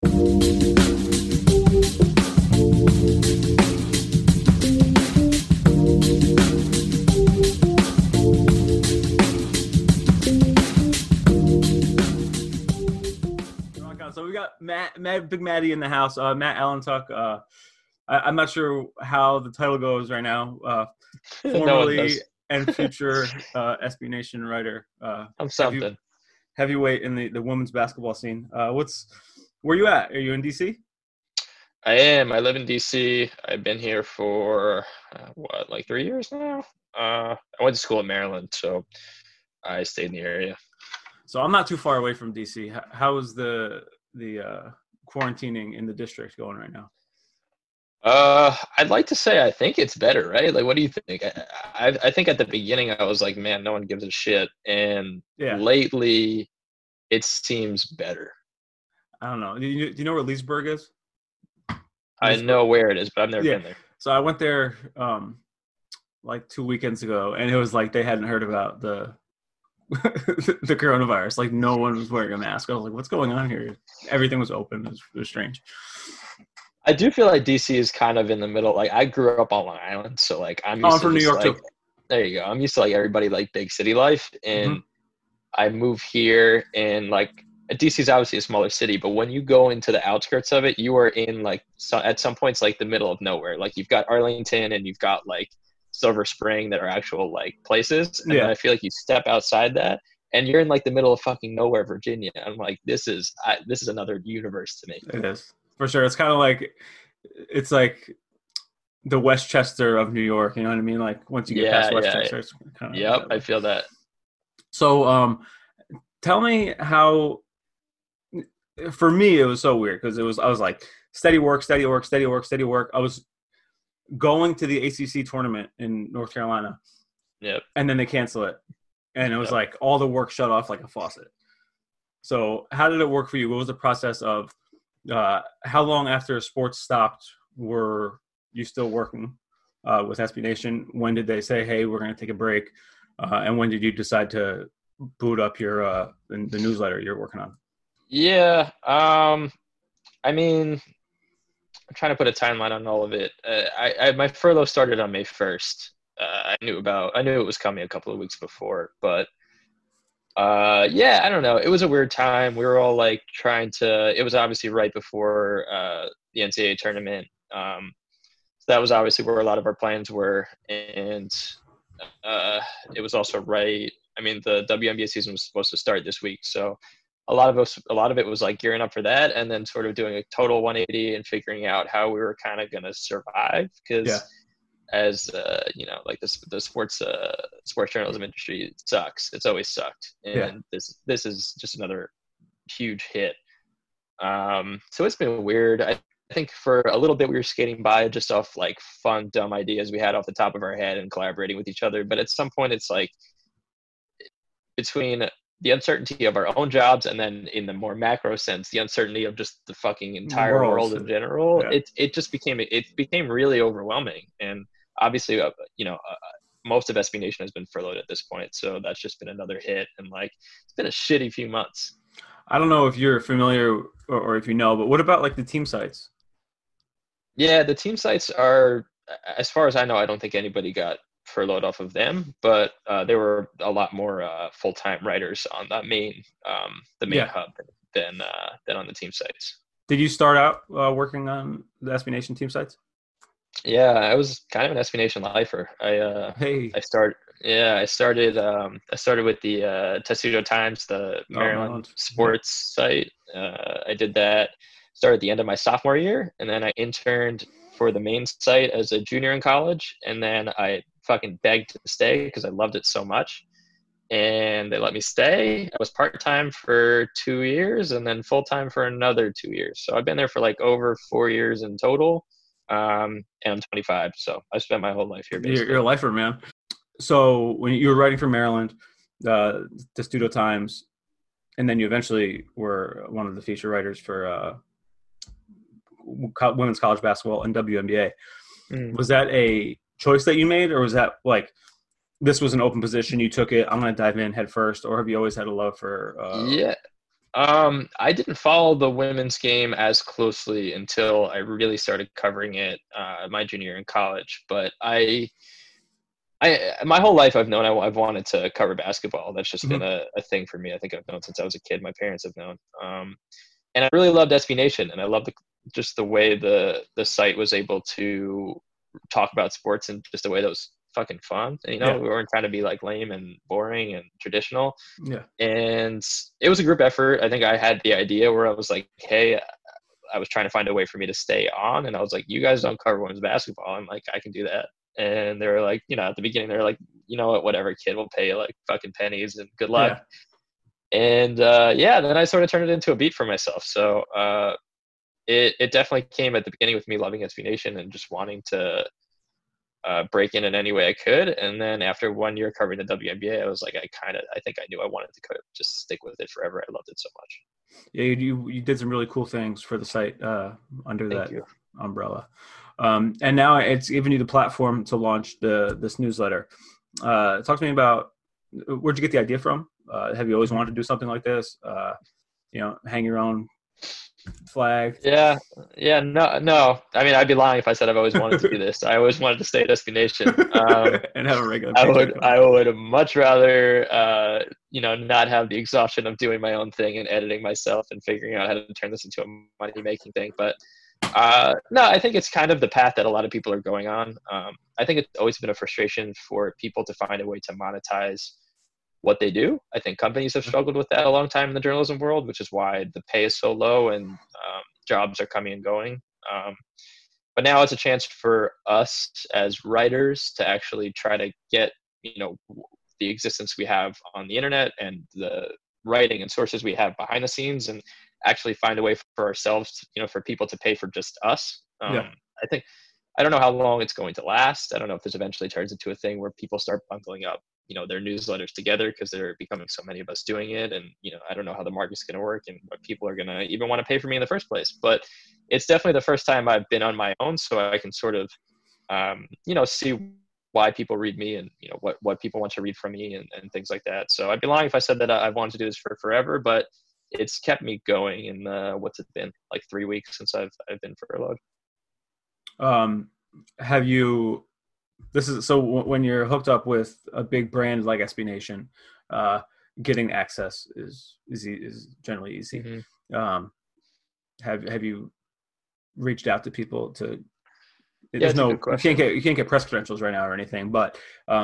So we got Matt, Big Matty in the house. Matt Allentuck. I'm not sure how the title goes right now. Formerly and future SB Nation writer. I'm something. Heavyweight in the women's basketball scene. Where you at? Are you in DC? I am. I live in DC. I've been here for like 3 years now. I went to school in Maryland, so I stayed in the area. So I'm not too far away from DC. How is the quarantining in the district going right now? I'd like to say I think it's better, right? Like, what do you think? I think at the beginning I was like, man, no one gives a shit, and lately it seems better. I don't know. Do you know where Leesburg is? I know where it is, but I've never been there. So I went there like 2 weekends ago, and it was like they hadn't heard about the the coronavirus. Like, no one was wearing a mask. I was like, what's going on here? Everything was open. It was strange. I do feel like DC is kind of in the middle. Like, I grew up on Long Island, so like I'm used to from New York too. There you go. I'm used to like everybody like big city life, and I moved here, and like DC is obviously a smaller city, but when you go into the outskirts of it, you are in like at some points like the middle of nowhere. Like, you've got Arlington and you've got like Silver Spring that are actual like places, and then I feel like you step outside that and you're in like the middle of fucking nowhere, Virginia. I'm like, this is another universe to me. It is, for sure. It's kind of like, it's like the Westchester of New York, you know what I mean? Like, once you get past Westchester, it's kind of I feel that. So tell me how, for me it was so weird because I was like steady work. I was going to the ACC tournament in North Carolina. Yep. And then they cancel it. And it was like all the work shut off like a faucet. So how did it work for you? What was the process of how long after sports stopped were you still working with SB Nation? When did they say, hey, we're going to take a break? And when did you decide to boot up your the newsletter you're working on? Yeah. I mean, I'm trying to put a timeline on all of it. My furlough started on May 1st. I knew it was coming a couple of weeks before, but I don't know. It was a weird time. We were all like it was obviously right before the NCAA tournament. So that was obviously where a lot of our plans were. And it was also right. I mean, the WNBA season was supposed to start this week. So a lot of it was like gearing up for that, and then sort of doing a total 180 and figuring out how we were kind of going to survive. Because as you know, like the sports journalism industry sucks. It's always sucked, and this is just another huge hit. So it's been weird. I think for a little bit we were skating by just off like fun, dumb ideas we had off the top of our head and collaborating with each other. But at some point, it's like between the uncertainty of our own jobs and then in the more macro sense, the uncertainty of just the fucking entire world in general, it became really overwhelming. And obviously, most of SB Nation has been furloughed at this point. So that's just been another hit. And like, it's been a shitty few months. I don't know if you're familiar or if you know, but what about like the team sites? Yeah, the team sites are, as far as I know, I don't think anybody got furloughed off of them, but there were a lot more full-time writers on the main hub than on the team sites. Did you start out working on the SB Nation team sites? Yeah, I was kind of an SB Nation lifer. I started with the Testudo Times, the Maryland sports site. I did that, started at the end of my sophomore year, and then I interned for the main site as a junior in college, and then I fucking begged to stay because I loved it so much, and they let me stay. I was part-time for 2 years and then full-time for another 2 years. So I've been there for like over 4 years in total, and I'm 25, so I spent my whole life here basically. You're a lifer, man. So when you were writing for Maryland, the Testudo Times, and then you eventually were one of the feature writers for women's college basketball and WNBA. Was that a choice that you made, or was that like this was an open position, you took it, I'm going to dive in head first, or have you always had a love for I didn't follow the women's game as closely until I really started covering it my junior year in college. But my whole life I've known I've wanted to cover basketball. That's just been a thing for me. I think I've known since I was a kid. My parents have known. And I really loved SB Nation, and I loved just the way the site was able to talk about sports in just a way that was fucking fun. You know, we weren't trying to be like lame and boring and traditional. Yeah. And it was a group effort. I think I had the idea where I was like, hey, I was trying to find a way for me to stay on. And I was like, you guys don't cover women's basketball. I'm like, I can do that. And they were like, you know, at the beginning, they were like, you know what, whatever, kid, will pay you like fucking pennies and good luck. Yeah. And then I sort of turned it into a beat for myself. So it definitely came at the beginning with me loving SB Nation and just wanting to break in any way I could. And then after 1 year covering the WNBA, I was like, I think I knew I wanted to just stick with it forever. I loved it so much. Yeah, you did some really cool things for the site under that umbrella. And now it's given you the platform to launch this newsletter. Talk to me about, where'd you get the idea from? Have you always wanted to do something like this? Hang your own flag? Yeah, no. I mean, I'd be lying if I said I've always wanted to do this. I always wanted to stay at SB Nation. And have a regular I would much rather, not have the exhaustion of doing my own thing and editing myself and figuring out how to turn this into a money-making thing. But no, I think it's kind of the path that a lot of people are going on. I think it's always been a frustration for people to find a way to monetize what they do. I think companies have struggled with that a long time in the journalism world, which is why the pay is so low and jobs are coming and going. But now it's a chance for us as writers to actually try to get, the existence we have on the internet and the writing and sources we have behind the scenes, and actually find a way for ourselves, for people to pay for just us. I don't know how long it's going to last. I don't know if this eventually turns into a thing where people start bundling up, their newsletters together because there are becoming so many of us doing it. And, I don't know how the market's going to work and what people are going to even want to pay for me in the first place. But it's definitely the first time I've been on my own, so I can sort of, see why people read me and, what people want to read from me and things like that. So I'd be lying if I said that I wanted to do this for forever, but it's kept me going in what's it been, like 3 weeks since I've been furloughed. When you're hooked up with a big brand like SB Nation, getting access is generally easy. Mm-hmm. Have you reached out to people to? You can't get press credentials right now or anything, but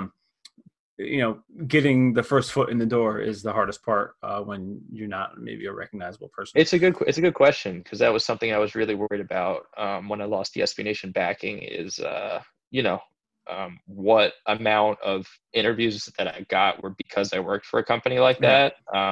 getting the first foot in the door is the hardest part when you're not maybe a recognizable person. It's a good question, because that was something I was really worried about when I lost the SB Nation backing is, what amount of interviews that I got were because I worked for a company like that.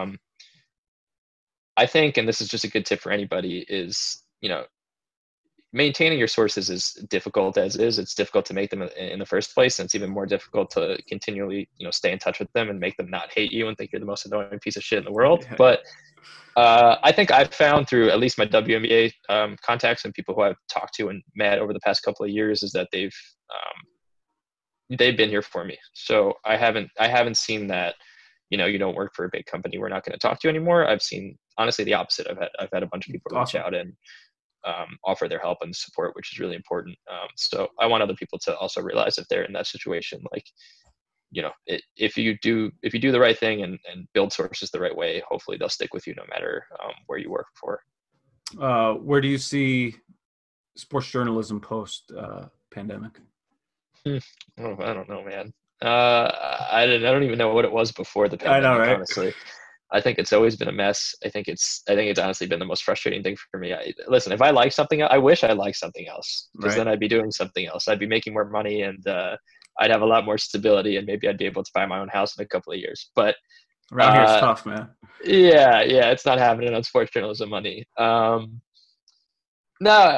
I think, and this is just a good tip for anybody, is, maintaining your sources is difficult as is. It's difficult to make them in the first place, and it's even more difficult to continually, stay in touch with them and make them not hate you and think you're the most annoying piece of shit in the world. Yeah. But I think I've found through at least my WNBA contacts and people who I've talked to and met over the past couple of years is that they've been here for me. So I haven't seen that, you don't work for a big company, we're not going to talk to you anymore. I've seen honestly the opposite. I've had a bunch of people reach out and offer their help and support, which is really important. So I want other people to also realize if they're in that situation, like, if you do the right thing and build sources the right way, hopefully they'll stick with you no matter where you work for. Where do you see sports journalism post pandemic? I don't know, man. I don't even know what it was before the pandemic. I know, right? Honestly. I think it's always been a mess. I think it's honestly been the most frustrating thing for me. Listen, if I like something, I wish I liked something else, because then I'd be doing something else. I'd be making more money, and I'd have a lot more stability, and maybe I'd be able to buy my own house in a couple of years. But around here it's tough, man. Yeah, it's not happening on sports journalism money. No,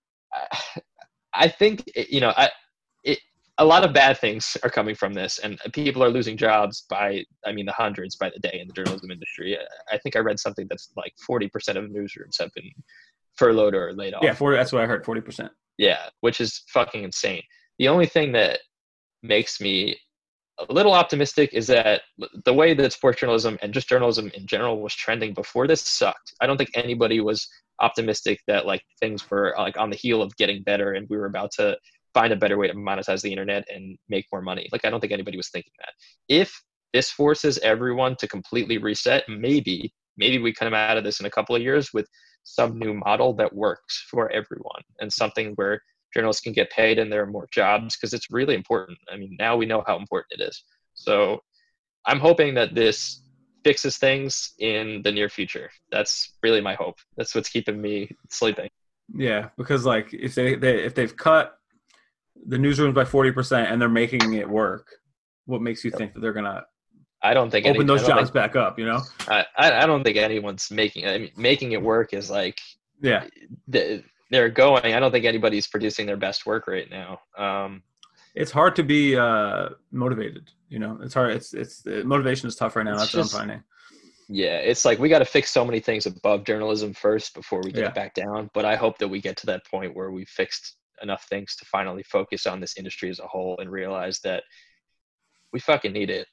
I think a lot of bad things are coming from this, and people are losing jobs by the hundreds by the day in the journalism industry. I think I read something that's like 40% of newsrooms have been furloughed or laid off. Yeah, 40. That's what I heard, 40%. Yeah, which is fucking insane. The only thing that makes me a little optimistic is that the way that sports journalism and just journalism in general was trending before this sucked. I don't think anybody was optimistic that like things were like on the heel of getting better and we were about to find a better way to monetize the internet and make more money. Like, I don't think anybody was thinking that. If this forces everyone to completely reset, maybe we come out of this in a couple of years with some new model that works for everyone and something where journalists can get paid and there are more jobs, because it's really important. I mean, now we know how important it is. So I'm hoping that this fixes things in the near future. That's really my hope. That's what's keeping me sleeping. Yeah, because like if they've cut the newsrooms by 40% and they're making it work, what makes you think that they're gonna? I don't think open those jobs back up. You know, I don't think anyone's making. I mean, making it work is like, yeah, they're going. I don't think anybody's producing their best work right now. It's hard to be motivated. You know, it's hard. It's motivation is tough right now. That's what I'm finding. Yeah, it's like we got to fix so many things above journalism first before we get it back down. But I hope that we get to that point where we fixed enough things to finally focus on this industry as a whole and realize that we fucking need it.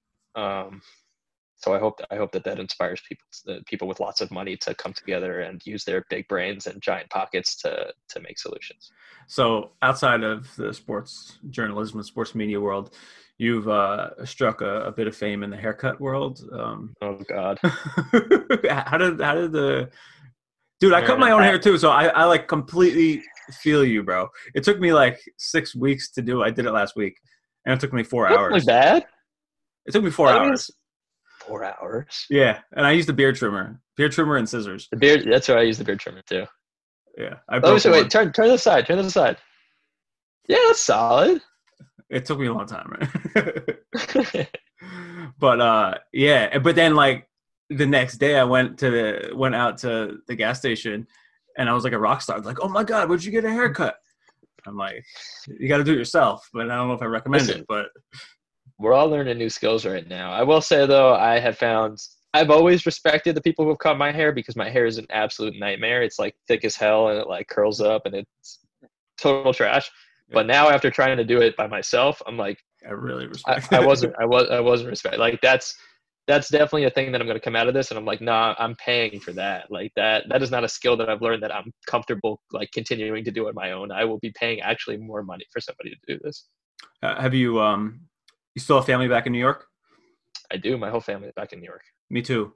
So I hope that inspires people with lots of money to come together and use their big brains and giant pockets to make solutions. So outside of the sports journalism and sports media world, you've struck a bit of fame in the haircut world. Oh God! How did the dude? I cut my own hair too, so I like completely feel you, bro. It took me like 6 weeks to do. I did it last week, and it took me 4 hours. Really bad? It took me 4 hours. 4 hours. Yeah, and I used a beard trimmer and scissors. The beard. That's why I use the beard trimmer too. Yeah. Wait. Turn this side. Turn this side. Yeah, that's solid. It took me a long time, right? But yeah. But then like the next day, I went out to the gas station, and I was like a rock star. I was like, oh my God, where'd you get a haircut? I'm like, you got to do it yourself, but I don't know if I recommend it. But we're all learning new skills right now. I will say though, I've always respected the people who have cut my hair because my hair is an absolute nightmare. It's like thick as hell and it like curls up and it's total trash. Yeah. But now after trying to do it by myself, I'm like, I really respect. I wasn't respect. Like that's definitely a thing that I'm going to come out of this. And I'm like, nah, I'm paying for that. Like that is not a skill that I've learned that I'm comfortable like continuing to do on my own. I will be paying actually more money for somebody to do this. Have you, you still have family back in New York? I do. My whole family is back in New York. Me too.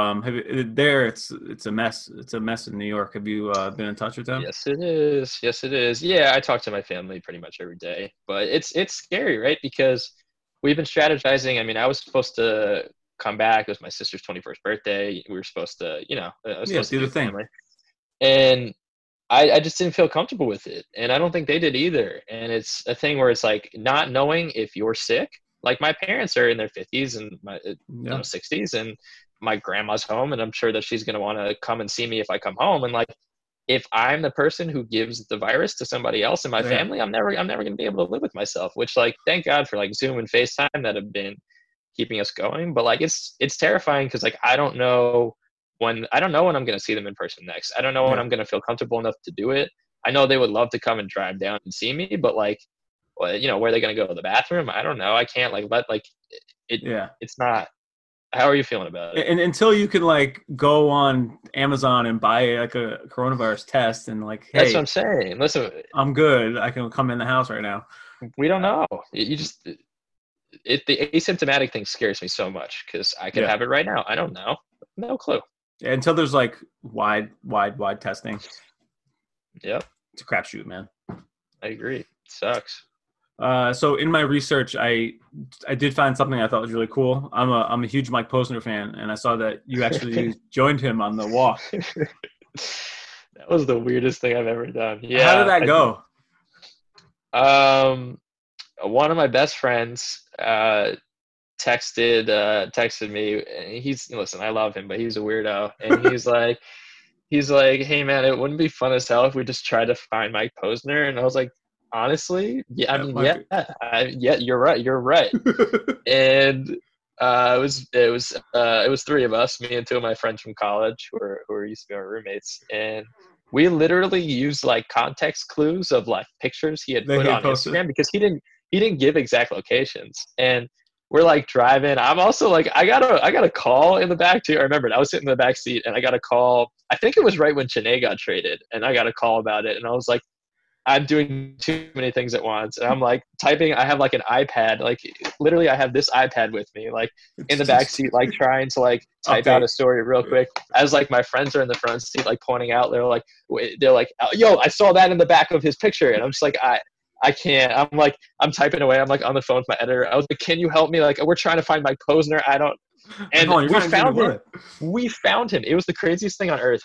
It's a mess. It's a mess in New York. Have you been in touch with them? Yes, it is. Yes, it is. Yeah, I talk to my family pretty much every day, but it's scary, right? Because we've been strategizing. I mean, I was supposed to come back. It was my sister's 21st birthday. We were supposed to, I was supposed to do the thing. Family. And I just didn't feel comfortable with it. And I don't think they did either. And it's a thing where it's like not knowing if you're sick. Like my parents are in their 50s and my 60s, and my grandma's home, and I'm sure that she's going to want to come and see me if I come home. And like, if I'm the person who gives the virus to somebody else in my family, I'm never going to be able to live with myself, which like, thank God for like Zoom and FaceTime that have been keeping us going. But like, it's terrifying. Cause like, I don't know when I'm going to see them in person next. I don't know when I'm going to feel comfortable enough to do it. I know they would love to come and drive down and see me, but like, well, where are they going to go to the bathroom? I don't know. I can't like let like it. Yeah. It's not. How are you feeling about it? And until you can like go on Amazon and buy like a coronavirus test and like, hey, that's what I'm saying. Listen, I'm good. I can come in the house right now. We don't know. You just the asymptomatic thing scares me so much because I could have it right now. I don't know. No clue. Until there's like wide testing. Yep. It's a crapshoot, man. I agree. It sucks. So in my research, I did find something I thought was really cool. I'm a huge Mike Posner fan, and I saw that you actually joined him on the walk. That was the weirdest thing I've ever done. Yeah. How did that go? One of my best friends texted me. Listen, I love him, but he's a weirdo, and he's like, hey man, it wouldn't be fun as hell if we just tried to find Mike Posner. And I was like, honestly, yeah, I mean, you're right. And it was three of us, me and two of my friends from college who used to be our roommates, and we literally used like context clues of like pictures he had put on Instagram because he he didn't give exact locations. And we're like driving. I'm also like, I got a call in the back too. I remember I was sitting in the back seat and I got a call. I think it was right when Chennai got traded, and I got a call about it. And I was like, I'm doing too many things at once. And I'm like typing. I have like an iPad, like literally I have this iPad with me, like in the back seat, like trying to like type out a story real quick. As like my friends are in the front seat, like pointing out, they're like, yo, I saw that in the back of his picture. And I'm just like, I can't. I'm typing away. I'm like on the phone with my editor. I was like, can you help me? Like, we're trying to find Mike Posner. I don't. And we found him. It was the craziest thing on earth.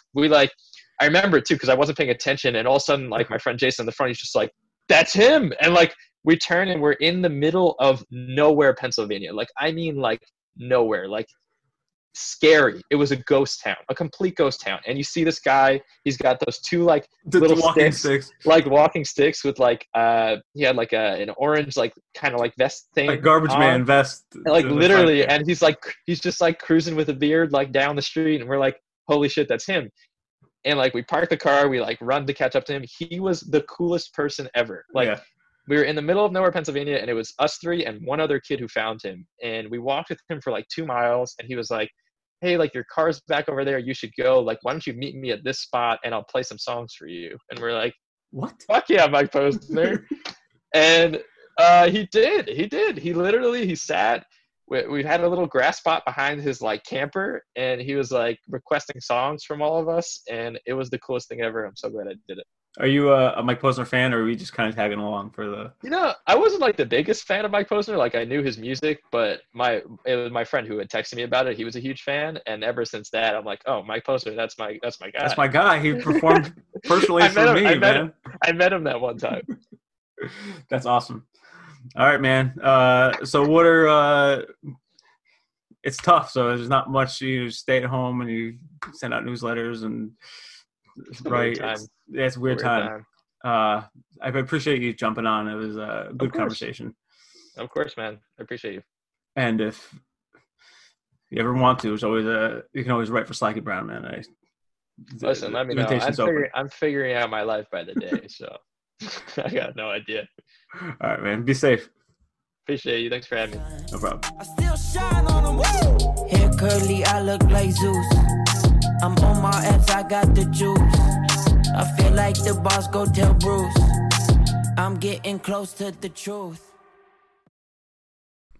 I remember it too, because I wasn't paying attention. And all of a sudden, like my friend Jason in the front, he's just like, that's him. And like, we turn and we're in the middle of nowhere, Pennsylvania. Like, I mean, like nowhere, like scary. It was a ghost town, a complete ghost town. And you see this guy, he's got those two like little sticks, like walking sticks with like, he had like an orange, like kind of like vest thing. Like garbage man vest. Like literally. And he's just like cruising with a beard, like down the street. And we're like, holy shit, that's him. And like, we park the car, we like run to catch up to him. He was the coolest person ever. Like, we were in the middle of nowhere, Pennsylvania, and it was us three and one other kid who found him. And we walked with him for like 2 miles, and he was like, hey, like your car's back over there. You should go. Like, why don't you meet me at this spot and I'll play some songs for you? And we're like, what? Fuck yeah, Mike Posner. And he did. He literally sat. We had a little grass spot behind his like camper, and he was like requesting songs from all of us, and it was the coolest thing ever. I'm so glad I did it. Are you a Mike Posner fan, or are we just kind of tagging along for the? You know, I wasn't like the biggest fan of Mike Posner. Like, I knew his music, but it was my friend who had texted me about it. He was a huge fan, and ever since that, I'm like, oh, Mike Posner, that's my guy. That's my guy. He performed personally for me, man. I met him that one time. That's awesome. All right, man. So what are it's tough. So there's not much. You stay at home and you send out newsletters and right. It's a weird time. I appreciate you jumping on. It was a good conversation. Of course, man. I appreciate you. And if you ever want to, there's always you can always write for Slacky Brown, man. Listen, let me know. I'm figuring out my life by the day, so I got no idea. All right, man. Be safe. Appreciate you. Thanks for having me. No problem. I still shine on them. Woo! Hair curly, I look like Zeus. I'm on my ass, I got the juice. I feel like the boss, go tell Bruce. I'm getting close to the truth.